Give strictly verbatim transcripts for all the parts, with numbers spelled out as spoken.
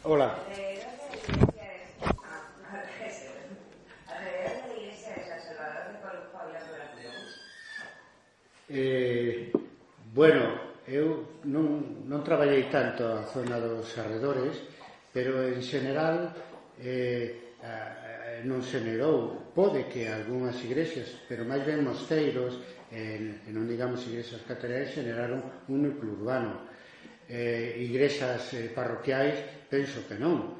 Hola. Eh, bueno, eu non, non traballei tanto a zona dos arredores, pero en xeral eh, a, a, non se nerou. Pode que algunhas igrexas, pero máis ben mosteiros, eh, non digamos igrexas catedrais, generaron un núcleo urbano. Eh, igrexas eh, parroquiais, penso que non.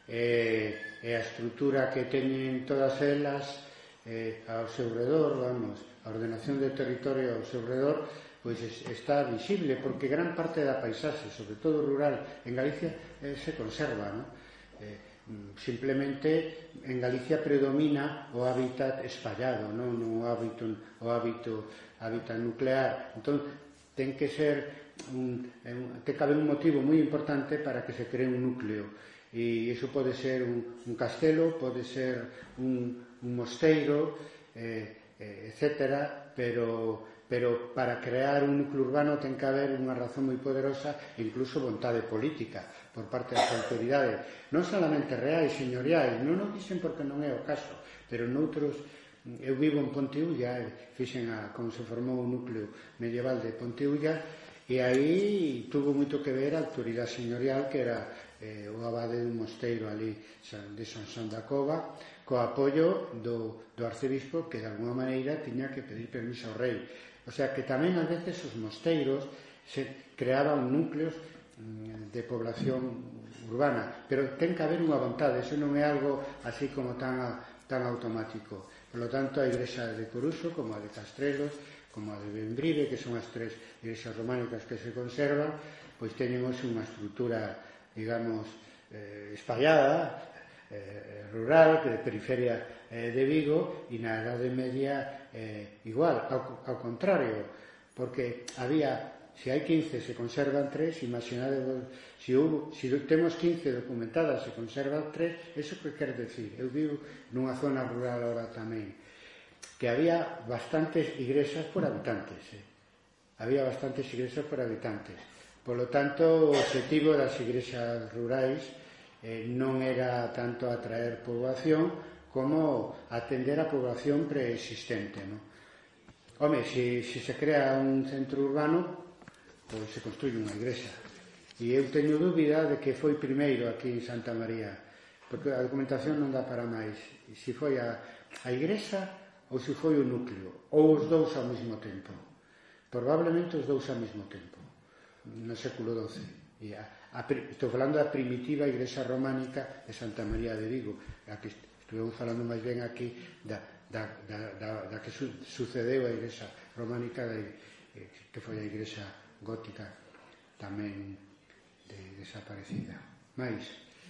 Eh, e a estrutura que teñen todas elas eh, ao seu redor, vamos, a ordenación de territorio ao seu redor, pois está visible, porque gran parte da paisaxe, sobre todo rural, en Galicia eh, se conserva, non? Eh, simplemente en Galicia predomina o hábitat espallado, non o hábito, o hábito, hábitat nuclear. Entón, ten que ser un, un, ten que haber un motivo moi importante para que se cree un núcleo, e iso pode ser un, un castelo, pode ser un, un mosteiro, eh, eh, etcétera, pero, pero para crear un núcleo urbano ten que haber unha razón moi poderosa e incluso vontade política por parte das autoridades, non solamente reais, señoriais, non o dixen porque non é o caso, pero noutros, eu vivo en Ponteulla, fixen a, como se formou o núcleo medieval de Ponteulla, e aí tuvo moito que ver a autoridade señorial, que era eh, o abade dun mosteiro ali de San San da Cova, co apoio do, do arcebispo, que de alguma maneira tiña que pedir permiso ao rei. O sea que tamén a veces os mosteiros se creaban núcleos de población urbana, pero ten que haber unha vontade, eso non é algo así como tan, tan automático. Por lo tanto, a igrexa de Coruxo, como a de Castrelos, como a de Bembrive, que son as tres igrexas románicas que se conservan, pois teñemos unha estrutura, digamos, eh, espallada, eh, rural, de periferia eh, de Vigo, e na Edade Media eh, igual, ao, ao contrario, porque había, se hai quince se conservan tres, imaginadevos, se, se temos quince documentadas se conservan tres, eso que quer decir? Eu vivo nunha zona rural ahora tamén, que había bastantes igrexas por habitantes, eh? había bastantes igrexas por habitantes. Por lo tanto, o objetivo das igrexas rurais eh, non era tanto atraer poboación como atender a poboación preexistente, ¿no? Home, se si, si se crea un centro urbano, pois se construye unha igrexa. E eu teño dúbida de que foi primeiro aquí en Santa María, porque a documentación non dá para máis. E se foi a, a igrexa ou se foi o núcleo, ou os dous ao mesmo tempo. Probablemente os dous ao mesmo tempo, no século doce. E a, a, estou falando da primitiva igrexa románica de Santa María de Vigo, a que estivemos falando máis ben aquí da, da, da, da, da que su, sucedeu a igrexa románica de, que foi a igrexa gótica tamén de, desaparecida. Mais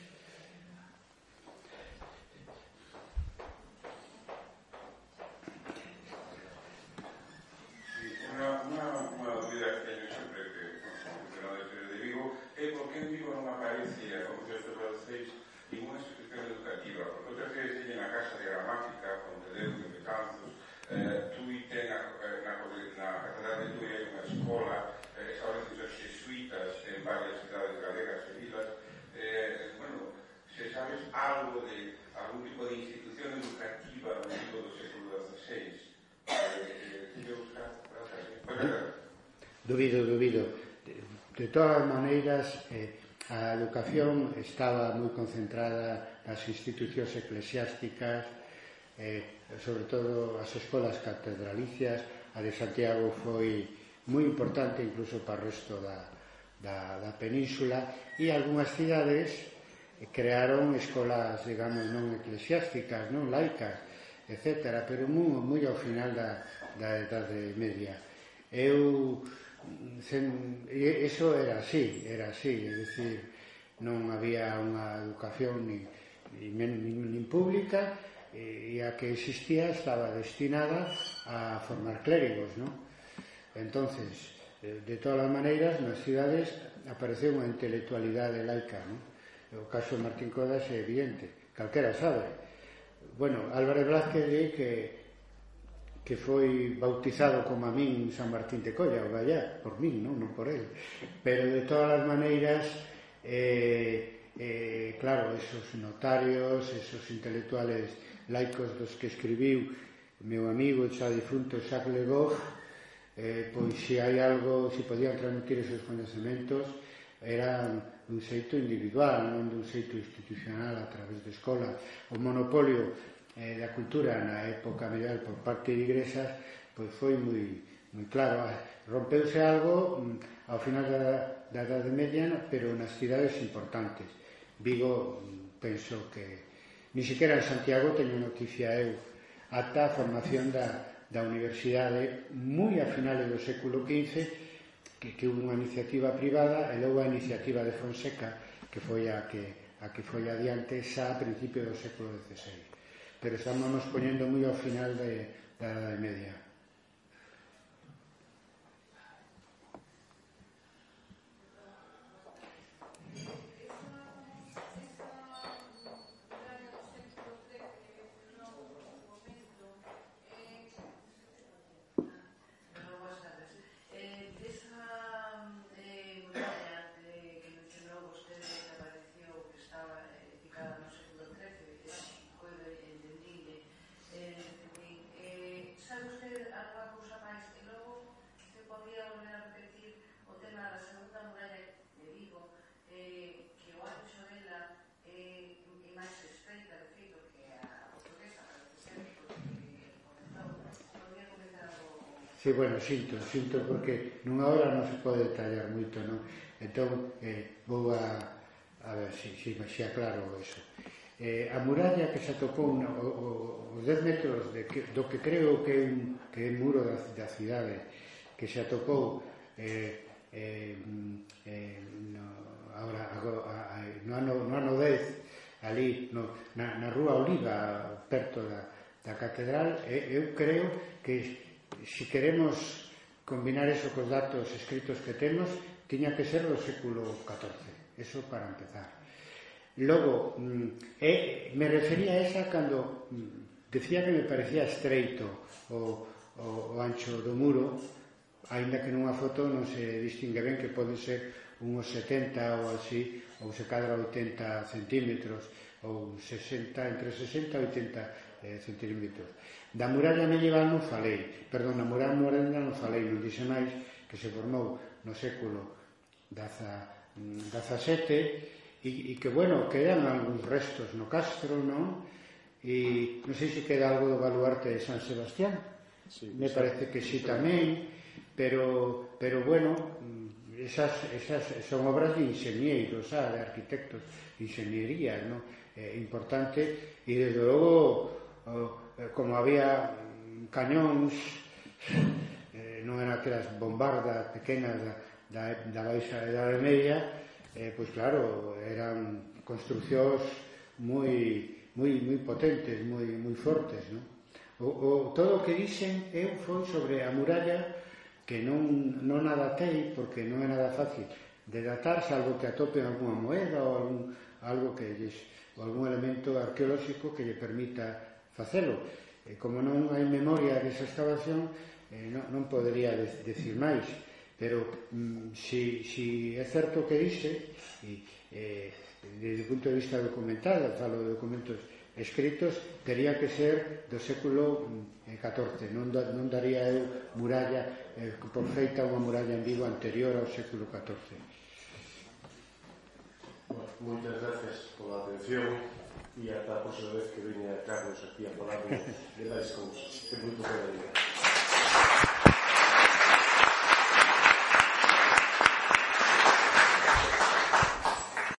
Una, una, una dúbida que teño sempre que, que non de de Vigo é por que en Vigo non aparece, como que estes francés, ninguna institución educativa, porque outras veces teñen a Casa de Gramática, onde Deu de Betanzos, eh, Tui ten na, na, na Catedral de Tui hai unha escola, eh, establecen os xesuitas en varias cidades galegas e vilas, eh, bueno, se sabes algo de algún tipo de institución educativa no mundo do século dieciséis, eh, que buscar. Dubido, dubido. De, de todas maneiras, eh, a educación estaba moi concentrada nas institucións eclesiásticas, eh, sobre todo as escolas catedralicias. A de Santiago foi moi importante incluso para o resto da, da, da península, e algunhas cidades crearon escolas, digamos, non eclesiásticas, non laicas, etcétera, pero moi, moi ao final da, da Edade Media. Eu, sen, eso era así, era así, é dicir, non había unha educación ni, ni, ni, ni pública, e a que existía estaba destinada a formar clérigos, non? Entonces, de todas as maneiras, nas cidades apareceu unha intelectualidade laica, non? O caso de Martín Codas é evidente, calquera sabe. Bueno, Álvarez Blázquez di que que foi bautizado como a min San Martín de Colla, o Gallá, por min, non, non por el. Pero de todas as maneiras, eh, eh, claro, esos notarios, esos intelectuales laicos dos que escribiu meu amigo xa difunto Jacques Le Goff, eh, pois se hai algo, se podían transmitir esos conhecementos, eran dun xeito individual, non dun xeito institucional a través de escola. O monopolio eh, da cultura na época medieval por parte de igrexas pois foi moi, moi claro. Rompeuse algo mm, ao final da, da Edade Media, pero nas cidades importantes. Vigo, penso que ni siquiera en Santiago teño noticia eu ata a formación da, da universidade moi a finales do século quince, que, que houve unha iniciativa privada e logo a iniciativa de Fonseca, que foi a que, a que foi adiante xa a principio do século dieciséis. Pero estamos nos poñendo moi ao final de, da Edade Media. Sí, bueno, sinto, sinto porque nunha hora non se pode detallar moito, non? Entón, eh, vou a, a ver se si, si, si aclaro eso. Eh, a muralla que se atopou no, o, os dez metros de que, do que creo que é un, que é un muro da, da cidade que se atopou eh, eh, eh, no, agora, agora, no, ano, no ano dez ali no, na, na rúa Oliva perto da, da catedral, eh, eu creo que se queremos combinar eso cos datos escritos que temos, tiña que ser do século catorce, eso para empezar. Logo, eh, me refería a esa cando decía que me parecía estreito o, o, o ancho do muro, aínda que nunha foto non se distingue ben, que pode ser uns setenta ou así, ou se cadra oitenta centímetros, ou sesenta, entre sesenta e oitenta eh, centímetros. Da muralla medieval non falei, perdón, da muralla moderna non falei, non dixe máis, que se formou no século dezasete e, e que, bueno, quedan algúns restos no castro, non? E non sei se queda algo do baluarte de San Sebastián, sí, me parece que sí tamén, pero, pero bueno, esas, esas son obras de inxeñeiros, ah, de arquitectos, de inxeñería, non? Eh, importante, e desde logo, oh, como había cañóns, eh, non eran aquelas bombardas pequenas da, da, da baixa Edade Media, eh, pois claro, eran construcións moi, moi, moi potentes, moi, moi fortes, non? O, o, todo o que dixen eu foi sobre a muralla, que non, non a datei, porque non é nada fácil de datar, salvo que atopen alguna moeda ou algún, algo que lles, ou algún elemento arqueolóxico que lle permita facelo. E como non hai memoria desa excavación, eh, non, non podería de, decir máis, pero mm, si, si é certo que dixe, e, eh, desde o punto de vista documental, falo de documentos escritos, tería que ser do século catorce, non, da, non daría eu muralla, eh, por feita unha muralla en Vigo anterior ao século catorce. Bueno, moitas gracias pola atención e ata a próxima vez que veña Carlos aquí a falar de máis cousas. Que moito que